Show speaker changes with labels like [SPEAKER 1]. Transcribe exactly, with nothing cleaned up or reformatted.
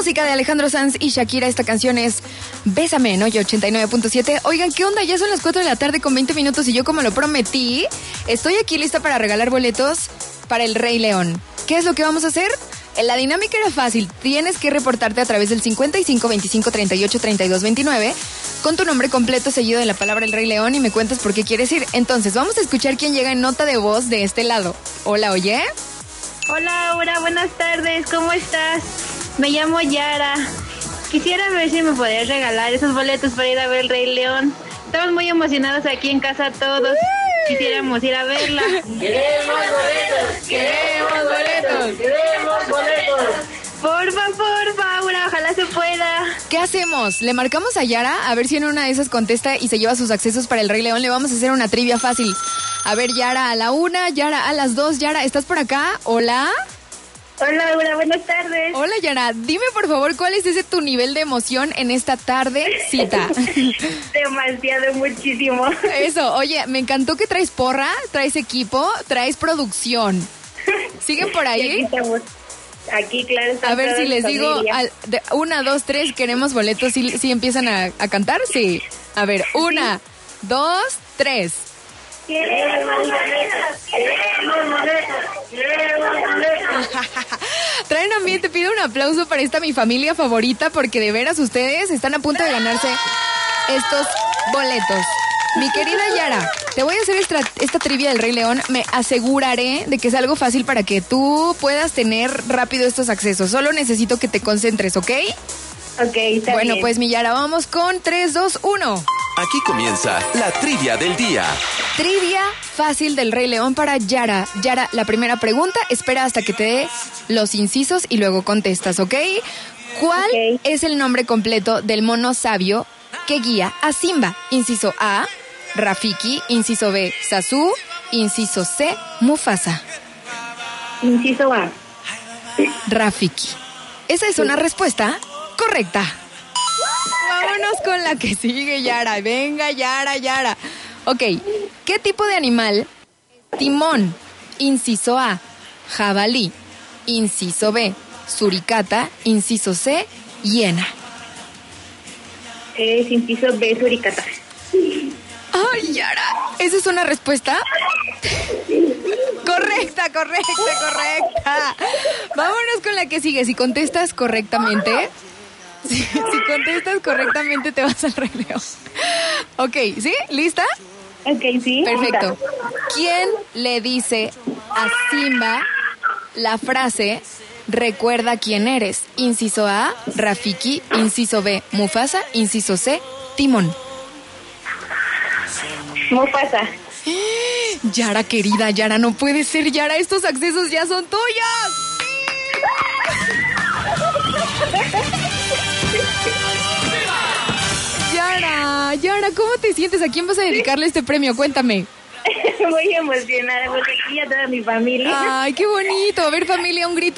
[SPEAKER 1] música de Alejandro Sanz y Shakira. Esta canción es Bésame, ¿no? Y ochenta y nueve punto siete. Oigan, ¿qué onda? Ya son las cuatro de la tarde con veinte minutos y yo, como lo prometí, estoy aquí lista para regalar boletos para El Rey León. ¿Qué es lo que vamos a hacer? La dinámica era fácil. Tienes que reportarte a través del cincuenta y cinco, veinticinco, treinta y ocho, treinta y dos, veintinueve con tu nombre completo seguido de la palabra El Rey León y me cuentas por qué quieres ir. Entonces, vamos a escuchar quién llega en nota de voz de este lado. Hola, oye.
[SPEAKER 2] Hola, Aura, buenas tardes, ¿cómo estás? Me llamo Yara. Quisiera ver si me podrías regalar esos boletos para ir a ver El Rey León. Estamos muy emocionados aquí en casa todos. Quisiéramos ir a verla.
[SPEAKER 3] ¡Queremos boletos! ¡Queremos boletos! ¡Queremos boletos!
[SPEAKER 2] Porfa, porfa, Aura, ojalá se pueda.
[SPEAKER 1] ¿Qué hacemos? ¿Le marcamos a Yara? A ver si en una de esas contesta y se lleva sus accesos para El Rey León. Le vamos a hacer una trivia fácil. A ver, Yara a la una, Yara a las dos. Yara, ¿estás por acá? ¿Hola?
[SPEAKER 2] Hola, Aura, buenas tardes.
[SPEAKER 1] Hola, Yara. Dime, por favor, ¿cuál es ese tu nivel de emoción en esta tardecita?
[SPEAKER 2] Demasiado, muchísimo.
[SPEAKER 1] Eso, oye, me encantó que traes porra, traes equipo, traes producción. ¿Siguen por ahí?
[SPEAKER 2] Aquí estamos. Aquí, claro.
[SPEAKER 1] A ver si les digo, al, de, una, dos, tres, queremos boletos. ¿Sí, sí empiezan a, a cantar? Sí. A ver, una, dos, tres.
[SPEAKER 2] Queremos boletos, queremos boletos, queremos boletos.
[SPEAKER 1] Traen ambiente, pido un aplauso para esta mi familia favorita porque de veras ustedes están a punto de ganarse estos boletos. Mi querida Yara, te voy a hacer esta, esta trivia del Rey León. Me aseguraré de que es algo fácil para que tú puedas tener rápido estos accesos. Solo necesito que te concentres, ¿ok?
[SPEAKER 2] Ok, está
[SPEAKER 1] Bueno,
[SPEAKER 2] bien.
[SPEAKER 1] pues mi Yara, vamos con tres, dos, uno.
[SPEAKER 4] Aquí comienza la trivia del día.
[SPEAKER 1] Trivia fácil del Rey León para Yara. Yara, la primera pregunta, espera hasta que te dé los incisos y luego contestas, ¿ok? ¿Cuál
[SPEAKER 2] Ok.
[SPEAKER 1] es el nombre completo del mono sabio que guía a Simba? Inciso A, Rafiki. Inciso B, Sasu. Inciso C, Mufasa.
[SPEAKER 2] Inciso A.
[SPEAKER 1] Rafiki. Esa es una respuesta correcta. Vámonos con la que sigue, Yara. Venga, Yara, Yara. Ok, ¿qué tipo de animal es Timón? Inciso A, jabalí. Inciso B, suricata. Inciso C, hiena.
[SPEAKER 2] Es inciso B, suricata.
[SPEAKER 1] Ay, Yara, ¿esa es una respuesta? Correcta, correcta, correcta. Vámonos con la que sigue. Si contestas correctamente, si, si contestas correctamente te vas al Rey León. Ok, ¿sí? ¿Lista?
[SPEAKER 2] Ok, sí.
[SPEAKER 1] Perfecto. ¿Quién le dice a Simba la frase recuerda quién eres? Inciso A, Rafiki. Inciso B, Mufasa. Inciso C, Timón.
[SPEAKER 2] Mufasa.
[SPEAKER 1] Yara, querida, Yara, no puede ser, Yara, estos accesos ya son tuyos. Yara, Yara, ¿cómo te sientes? ¿A quién vas a dedicarle este premio? Cuéntame.
[SPEAKER 2] Muy emocionada porque aquí ya toda mi familia.
[SPEAKER 1] Ay, qué bonito. A ver, familia, un grito.